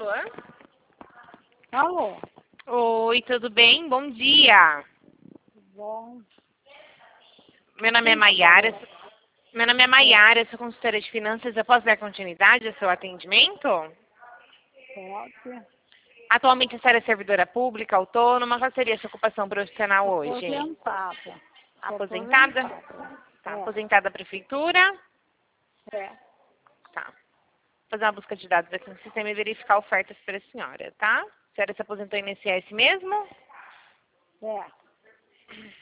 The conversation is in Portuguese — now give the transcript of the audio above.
Alô? Alô? Oi, tudo bem? Bom dia. Bom. Meu nome é Maiara. Sou consultora de finanças. Eu posso dar continuidade ao seu atendimento? Pode. Atualmente a senhora é servidora pública, autônoma. Qual seria a sua ocupação profissional hoje? Aposentada. Aposentada? Tá, aposentada da prefeitura? É. Tá. Vou fazer uma busca de dados aqui no sistema e verificar ofertas para a senhora, tá? A senhora se aposentou em INSS mesmo? É.